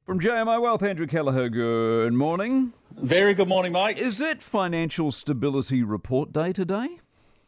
From JMO Wealth, Andrew Kelleher, good morning. Very good morning, Mike. Is it Financial Stability Report Day today?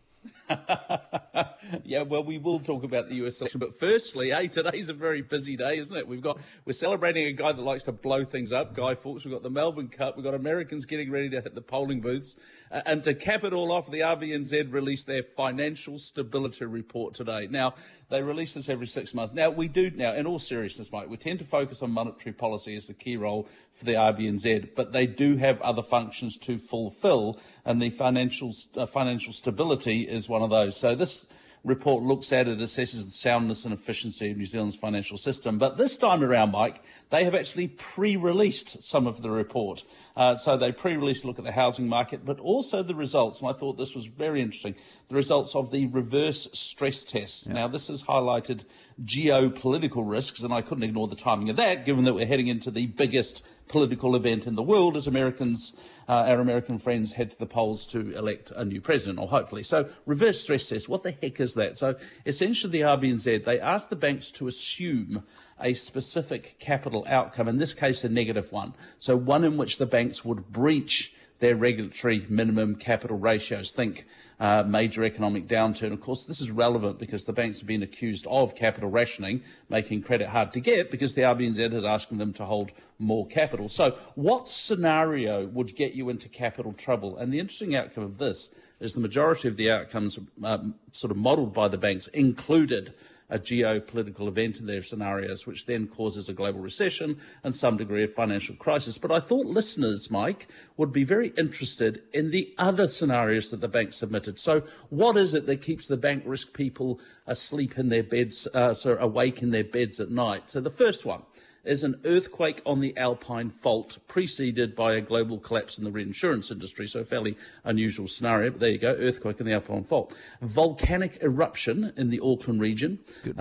Yeah, well, we will talk about the US election, but firstly, today's a very busy day, isn't it? We're celebrating a guy that likes to blow things up, Guy Fawkes. We've got the Melbourne Cup. We've got Americans getting ready to hit the polling booths, and to cap it all off, the RBNZ released their Financial Stability Report today. Now, they release this every 6 months. Now, in all seriousness, Mike, we tend to focus on monetary policy as the key role for the RBNZ, but they do have other functions to fulfil, and the financial stability is one of those. So this report looks at it, assesses the soundness and efficiency of New Zealand's financial system. But this time around, Mike, they have actually pre-released some of the report. So they pre-released a look at the housing market, but also the results, and I thought this was very interesting, the results of the reverse stress test. Yeah. Now, this has highlighted geopolitical risks, and I couldn't ignore the timing of that, given that we're heading into the biggest political event in the world as Americans, our American friends, head to the polls to elect a new president, or hopefully. So reverse stress test, what the heck is that? So essentially the RBNZ, they asked the banks to assume a specific capital outcome, in this case a negative one, so one in which the banks would breach their regulatory minimum capital ratios. Think major economic downturn. Of course, this is relevant because the banks have been accused of capital rationing, making credit hard to get because the RBNZ is asking them to hold more capital. So what scenario would get you into capital trouble? And the interesting outcome of this is the majority of the outcomes sort of modelled by the banks included a geopolitical event in their scenarios, which then causes a global recession and some degree of financial crisis. But I thought listeners, Mike, would be very interested in the other scenarios that the bank submitted. So what is it that keeps the bank risk people asleep in their beds, awake in their beds at night? So the first one is an earthquake on the Alpine Fault, preceded by a global collapse in the reinsurance industry. So a fairly unusual scenario, but there you go, earthquake in the Alpine Fault. Volcanic eruption in the Auckland region.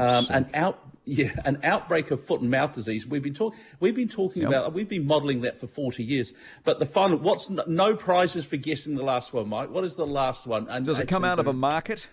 An outbreak of foot and mouth disease. We've been talking about, we've been modelling that for 40 years. But the final, no prizes for guessing the last one, Mike. What is the last one? And does it come out of a market?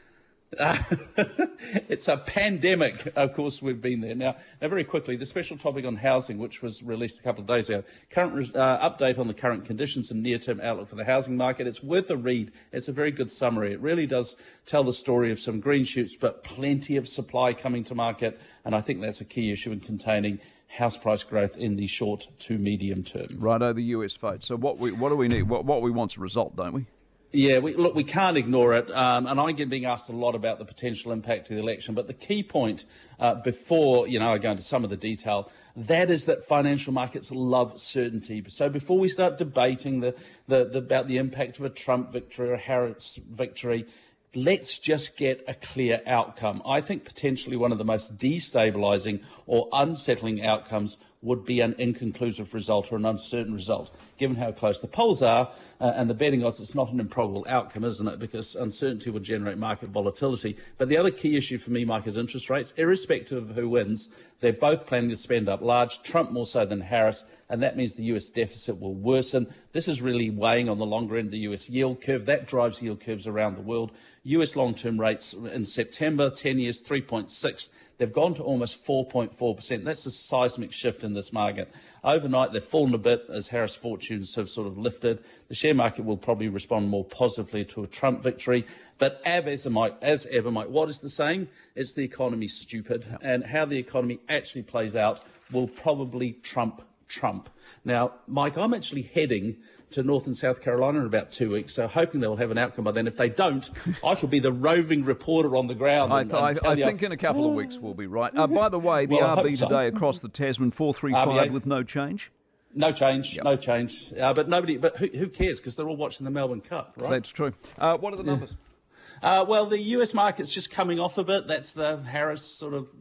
It's a pandemic. Of course, we've been there. Now, very quickly, the special topic on housing, which was released a couple of days ago, current update on the current conditions and near-term outlook for the housing market. It's worth a read. It's a very good summary. It really does tell the story of some green shoots, but plenty of supply coming to market, and I think that's a key issue in containing house price growth in the short to medium term. Righto, the US vote. So what do we need? What we want's a result, don't we? Yeah, we can't ignore it, and I'm being asked a lot about the potential impact of the election, but the key point before, I go into some of the detail, that is that financial markets love certainty. So before we start debating about the impact of a Trump victory or a Harris victory, let's just get a clear outcome. I think potentially one of the most destabilising or unsettling outcomes would be an inconclusive result or an uncertain result. Given how close the polls are and the betting odds, it's not an improbable outcome, isn't it? Because uncertainty would generate market volatility. But the other key issue for me, Mike, is interest rates. Irrespective of who wins, they're both planning to spend up large, Trump more so than Harris, and that means the US deficit will worsen. This is really weighing on the longer end of the US yield curve. That drives yield curves around the world. US long-term rates in September, 10 years, 3.6. They've gone to almost 4.4%. That's a seismic shift in this market. Overnight, they've fallen a bit as Harris fortunes have sort of lifted. The share market will probably respond more positively to a Trump victory. But as ever, Mike, what is the saying? It's the economy's stupid. And how the economy actually plays out will probably trump Trump. Now, Mike, I'm actually heading to North and South Carolina in about 2 weeks, so hoping they will have an outcome by then. If they don't, I could be the roving reporter on the ground. I think in a couple of weeks we'll be right. By the way, the RB today across the Tasman, 435 with no change. No change, no change. But who cares? Because they're all watching the Melbourne Cup, right? That's true. What are the numbers? Well, the US market's just coming off a bit. That's the Harris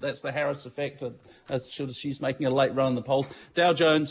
effect. As she's making a late run in the polls. Dow Jones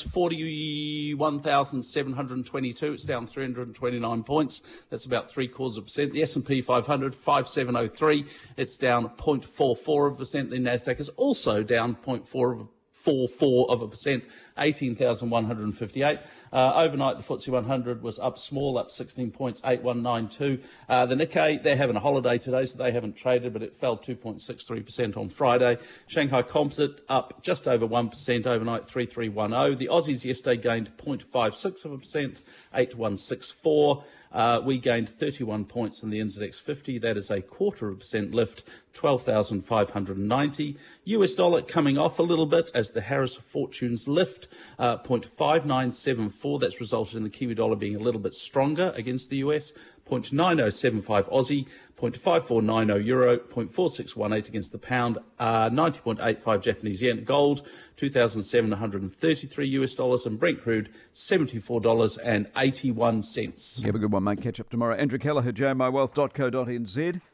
41,722. It's down 329 points. That's about 0.75%. The S&P 500 5703. It's down 0.44%. The Nasdaq is also down 0.4%. 0.44%, 18,158. Overnight, the FTSE 100 was up small, up 16 points, 8192. The Nikkei, they're having a holiday today, so they haven't traded, but it fell 2.63% on Friday. Shanghai Composite up just over 1% overnight, 3310. The Aussies yesterday gained 0.56%, 8164. We gained 31 points in the NZX 50. That is a 0.25% lift, 12,590. US dollar coming off a little bit as the Harris Fortunes lift, 0.5974. That's resulted in the Kiwi dollar being a little bit stronger against the US. 0.9075 Aussie, 0.5490 euro, 0.4618 against the pound, 90.85 Japanese yen. Gold, $2,733 US dollars, and Brent crude, $74.81. Have a good one, mate. Catch up tomorrow. Andrew Kelleher, jmiwealth.co.nz.